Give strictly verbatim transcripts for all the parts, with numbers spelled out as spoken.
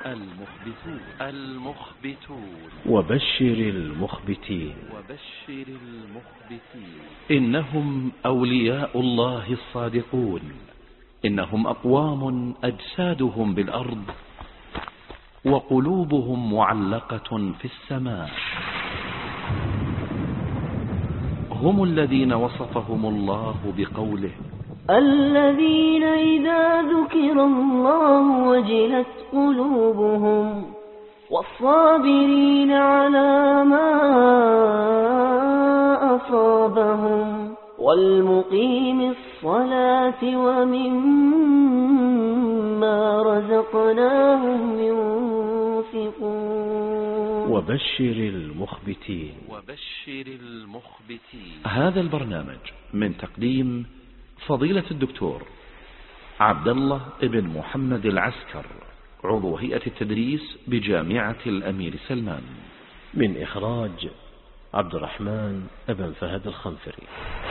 المخبتون المخبتون وبشر المخبتين وبشر المخبتين إنهم أولياء الله الصادقون، إنهم أقوام أجسادهم بالأرض وقلوبهم معلقة في السماء. هم الذين وصفهم الله بقوله: الذين إذا ذكر الله وجلت قلوبهم والصابرين على ما أصابهم والمقيم الصلاة ومما رزقناهم ينفقون. وبشر المخبتين وبشر المخبتين هذا البرنامج من تقديم فضيلة الدكتور عبد الله ابن محمد العسكر، عضو هيئة التدريس بجامعة الأمير سلمان، من إخراج عبد الرحمن ابن فهد الخنفري.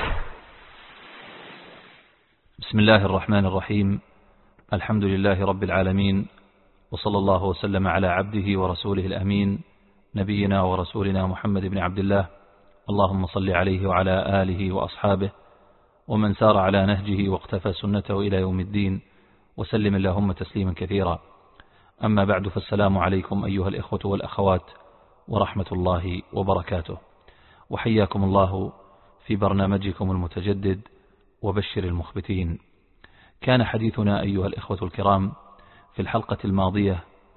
بسم الله الرحمن الرحيم. الحمد لله رب العالمين، وصلى الله وسلم على عبده ورسوله الأمين نبينا ورسولنا محمد بن عبد الله، اللهم صل عليه وعلى آله وأصحابه ومن سار على نهجه واقتفى سنته إلى يوم الدين، وسلم اللهم تسليما كثيرا. أما بعد، فالسلام عليكم أيها الإخوة والأخوات ورحمة الله وبركاته، وحياكم الله في برنامجكم المتجدد وبشر المخبتين. كان حديثنا أيها الإخوة الكرام في الحلقة الماضية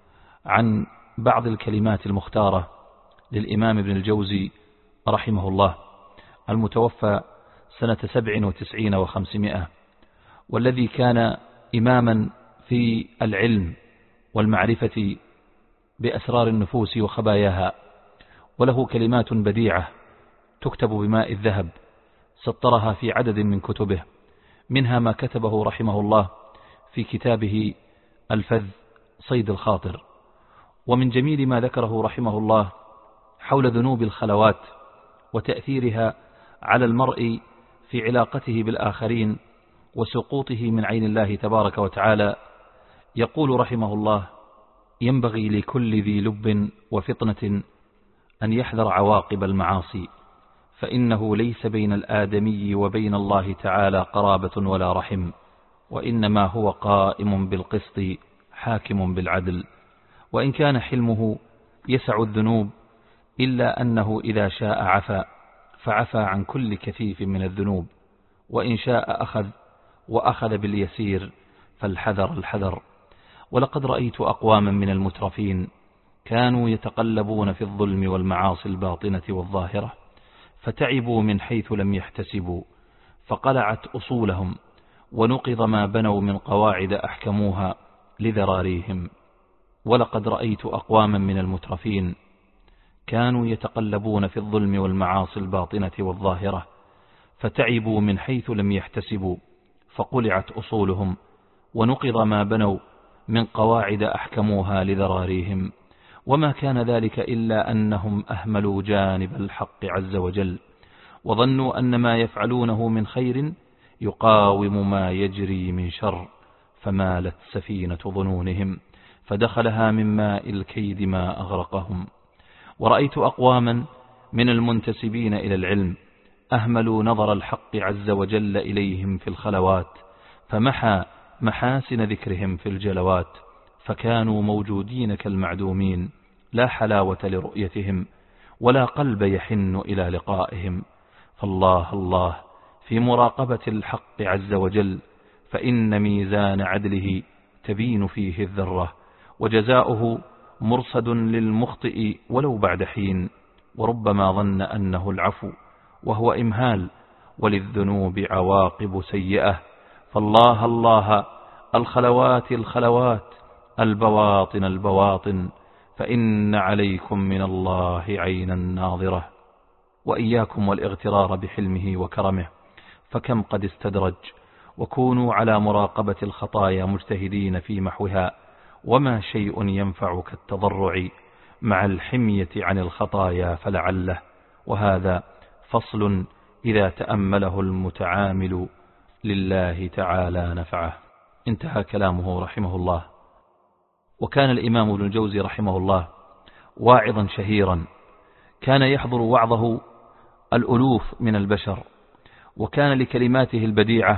عن بعض الكلمات المختارة للإمام ابن الجوزي رحمه الله، المتوفى سنة سبع وتسعين وخمسمائة، والذي كان إماما في العلم والمعرفة بأسرار النفوس وخباياها، وله كلمات بديعة تكتب بماء الذهب، سطرها في عدد من كتبه، منها ما كتبه رحمه الله في كتابه الفذ صيد الخاطر. ومن جميل ما ذكره رحمه الله حول ذنوب الخلوات وتأثيرها على المرء في علاقته بالآخرين وسقوطه من عين الله تبارك وتعالى، يقول رحمه الله: ينبغي لكل ذي لب وفطنة أن يحذر عواقب المعاصي، فإنه ليس بين الآدمي وبين الله تعالى قرابة ولا رحم، وإنما هو قائم بالقسط حاكم بالعدل. وإن كان حلمه يسع الذنوب، إلا أنه إذا شاء عفا، فعفى عن كل كثيف من الذنوب، وإن شاء أخذ وأخذ باليسير، فالحذر الحذر. ولقد رأيت أقواما من المترفين كانوا يتقلبون في الظلم والمعاصي الباطنة والظاهرة، فتعبوا من حيث لم يحتسبوا، فقلعت أصولهم، ونقض ما بنوا من قواعد أحكموها لذراريهم. ولقد رأيت أقواما من المترفين كانوا يتقلبون في الظلم والمعاصي الباطنة والظاهرة، فتعبوا من حيث لم يحتسبوا، فقلعت أصولهم، ونقض ما بنوا من قواعد أحكموها لذراريهم. وما كان ذلك إلا أنهم أهملوا جانب الحق عز وجل، وظنوا أن ما يفعلونه من خير يقاوم ما يجري من شر، فمالت سفينة ظنونهم فدخلها من ماء الكيد ما أغرقهم. ورأيت أقواما من المنتسبين إلى العلم أهملوا نظر الحق عز وجل إليهم في الخلوات، فمحى محاسن ذكرهم في الجلوات، فكانوا موجودين كالمعدومين، لا حلاوة لرؤيتهم ولا قلب يحن إلى لقائهم. فالله الله في مراقبة الحق عز وجل، فإن ميزان عدله تبين فيه الذرة، وجزاؤه مرصد للمخطئ ولو بعد حين، وربما ظن أنه العفو وهو إمهال، وللذنوب عواقب سيئة. فالله الله الخلوات الخلوات، البواطن البواطن، فإن عليكم من الله عينا ناظرة. وإياكم والاغترار بحلمه وكرمه، فكم قد استدرج. وكونوا على مراقبة الخطايا مجتهدين في محوها، وما شيء ينفع كالتضرع مع الحمية عن الخطايا فلعله. وهذا فصل إذا تأمله المتعامل لله تعالى نفعه. انتهى كلامه رحمه الله. وكان الإمام ابن الجوزي رحمه الله واعظا شهيرا، كان يحضر وعظه الألوف من البشر، وكان لكلماته البديعة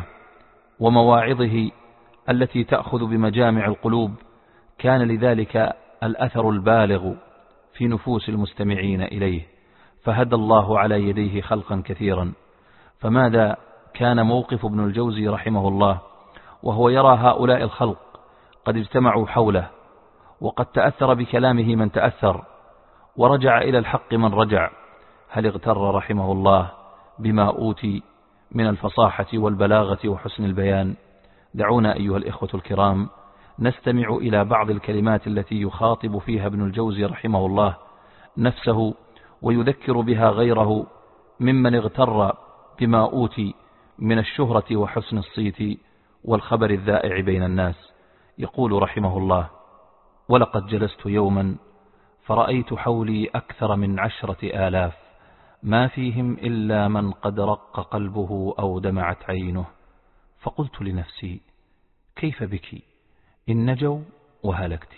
ومواعظه التي تأخذ بمجامع القلوب كان لذلك الأثر البالغ في نفوس المستمعين إليه، فهدى الله على يديه خلقا كثيرا. فماذا كان موقف ابن الجوزي رحمه الله وهو يرى هؤلاء الخلق قد اجتمعوا حوله، وقد تأثر بكلامه من تأثر، ورجع إلى الحق من رجع؟ هل اغتر رحمه الله بما أوتي من الفصاحة والبلاغة وحسن البيان؟ دعونا أيها الإخوة الكرام نستمع إلى بعض الكلمات التي يخاطب فيها ابن الجوزي رحمه الله نفسه ويذكر بها غيره ممن اغتر بما أوتي من الشهرة وحسن الصيت والخبر الذائع بين الناس. يقول رحمه الله: ولقد جلست يوما فرأيت حولي أكثر من عشرة آلاف، ما فيهم إلا من قد رق قلبه أو دمعت عينه، فقلت لنفسي: كيف بك إن نجوا وهلكت؟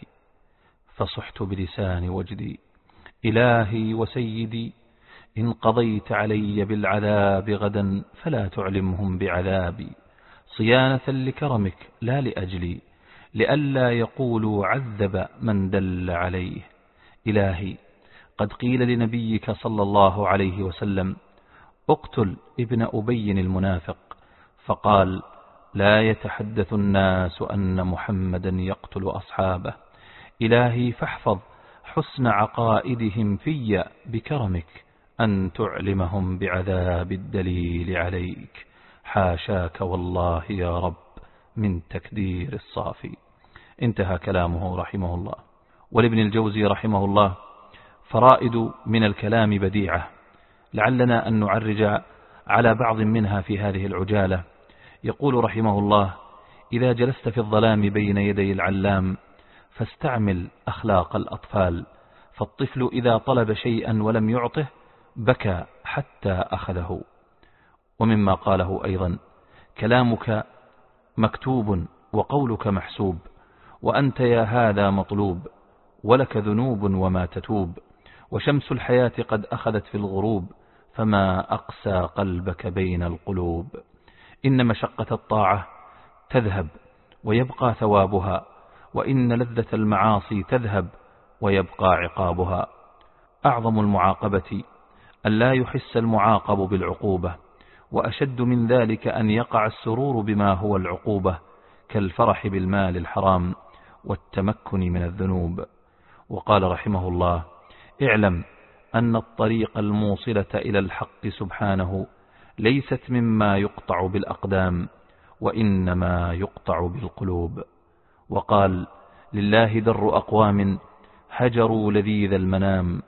فصحت بلسان وجدي: إلهي وسيدي، إن قضيت علي بالعذاب غدا فلا تعلمهم بعذابي، صيانة لكرمك لا لأجلي، لئلا يقولوا عذب من دل عليه. إلهي، قد قيل لنبيك صلى الله عليه وسلم: اقتل ابن أبي المنافق، فقال: لا يتحدث الناس أن محمدا يقتل أصحابه. إلهي، فاحفظ حسن عقائدهم في بكرمك أن تعلمهم بعذاب الدليل عليك، حاشاك والله يا رب من تكدير الصافي. انتهى كلامه رحمه الله. ولابن الجوزي رحمه الله فرائد من الكلام بديعة، لعلنا أن نعرج على بعض منها في هذه العجالة. يقول رحمه الله: إذا جلست في الظلام بين يدي العلام فاستعمل أخلاق الأطفال، فالطفل إذا طلب شيئا ولم يعطه بكى حتى أخذه. ومما قاله أيضا: كلامك مكتوب وقولك محسوب، وأنت يا هذا مطلوب، ولك ذنوب وما تتوب، وشمس الحياة قد أخذت في الغروب، فما أقسى قلبك بين القلوب. إن مشقة الطاعة تذهب ويبقى ثوابها، وإن لذة المعاصي تذهب ويبقى عقابها. أعظم المعاقبة أن لا يحس المعاقب بالعقوبة، وأشد من ذلك أن يقع السرور بما هو العقوبة، كالفرح بالمال الحرام والتمكن من الذنوب. وقال رحمه الله: اعلم أن الطريق الموصلة إلى الحق سبحانه ليست مما يقطع بالأقدام، وإنما يقطع بالقلوب. وقال: لله در أقوام هجروا لذيذ المنام،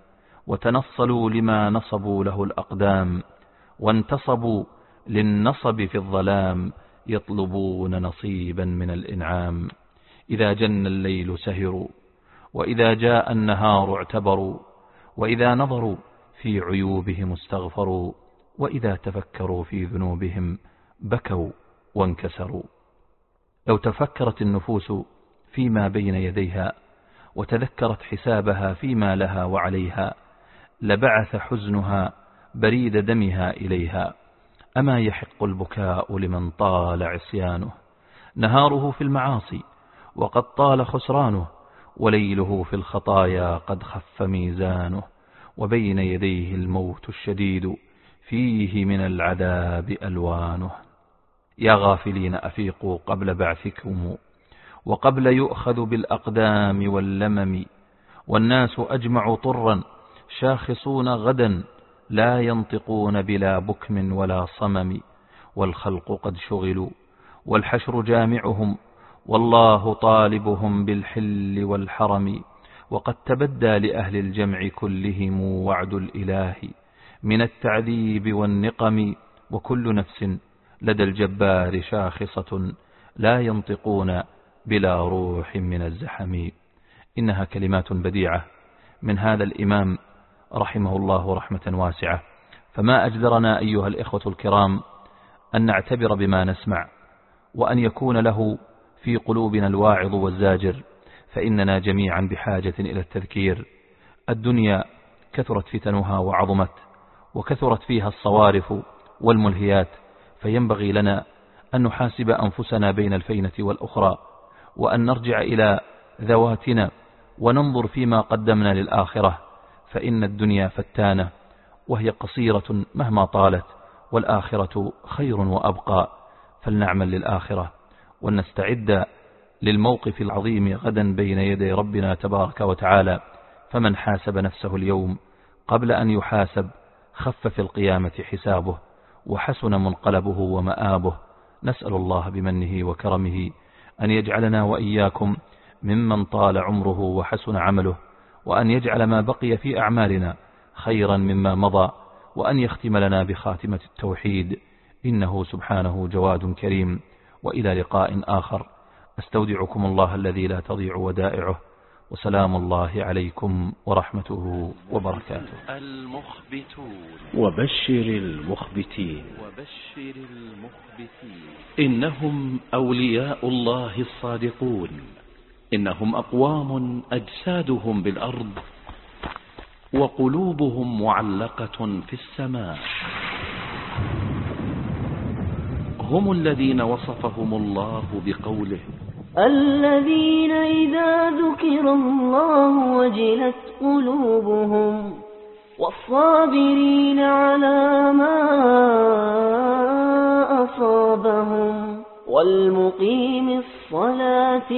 وتنصلوا لما نصبوا له الأقدام، وانتصبوا للنصب في الظلام، يطلبون نصيبا من الإنعام. إذا جن الليل سهروا، وإذا جاء النهار اعتبروا، وإذا نظروا في عيوبهم استغفروا، وإذا تفكروا في ذنوبهم بكوا وانكسروا. لو تفكرت النفوس فيما بين يديها وتذكرت حسابها فيما لها وعليها لبعث حزنها بريد دمها إليها. أما يحق البكاء لمن طال عصيانه، نهاره في المعاصي وقد طال خسرانه، وليله في الخطايا قد خف ميزانه، وبين يديه الموت الشديد فيه من العذاب ألوانه. يا غافلين أفيقوا قبل بعثكم، وقبل يؤخذ بالأقدام واللمم، والناس أجمع طرا شاخصون غدا، لا ينطقون بلا بكم ولا صمم، والخلق قد شغلوا والحشر جامعهم، والله طالبهم بالحل والحرم، وقد تبدى لأهل الجمع كلهم وعد الإله من التعذيب والنقم، وكل نفس لدى الجبار شاخصة، لا ينطقون بلا روح من الزحم. إنها كلمات بديعة من هذا الإمام رحمه الله رحمة واسعة، فما أجدرنا أيها الإخوة الكرام أن نعتبر بما نسمع، وأن يكون له في قلوبنا الواعظ والزاجر، فإننا جميعا بحاجة إلى التذكير. الدنيا كثرت فتنها وعظمت، وكثرت فيها الصوارف والملهيات، فينبغي لنا أن نحاسب أنفسنا بين الفينة والأخرى، وأن نرجع إلى ذواتنا وننظر فيما قدمنا للآخرة، فإن الدنيا فتانة وهي قصيرة مهما طالت، والآخرة خير وأبقى. فلنعمل للآخرة ونستعد للموقف العظيم غدا بين يدي ربنا تبارك وتعالى. فمن حاسب نفسه اليوم قبل أن يحاسب خف في القيامة حسابه، وحسن منقلبه ومآبه. نسأل الله بمنه وكرمه أن يجعلنا وإياكم ممن طال عمره وحسن عمله، وأن يجعل ما بقي في أعمالنا خيرا مما مضى، وأن يختم لنا بخاتمة التوحيد، إنه سبحانه جواد كريم. وإلى لقاء آخر، أستودعكم الله الذي لا تضيع ودائعه، وسلام الله عليكم ورحمته وبركاته. المخبتون. وبشر المخبتين. وبشر المخبتين. إنهم أولياء الله الصادقون، إنهم أقوام أجسادهم بالأرض وقلوبهم معلقة في السماء. هم الذين وصفهم الله بقوله: الذين إذا ذكر الله وجلت قلوبهم والصابرين على ما أصابهم والمقيم الصلاة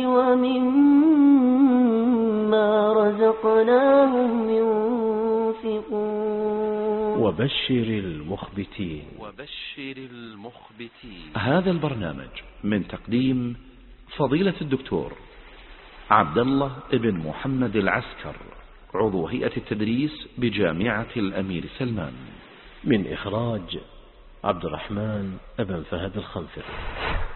ومما رزقناهم ينفقون. وبشر المخبتين. وبشر المخبتين. هذا البرنامج من تقديم فضيلة الدكتور عبد الله بن محمد العسكر، عضو هيئة التدريس بجامعة الأمير سلمان، من إخراج عبد الرحمن بن فهد الخنفر.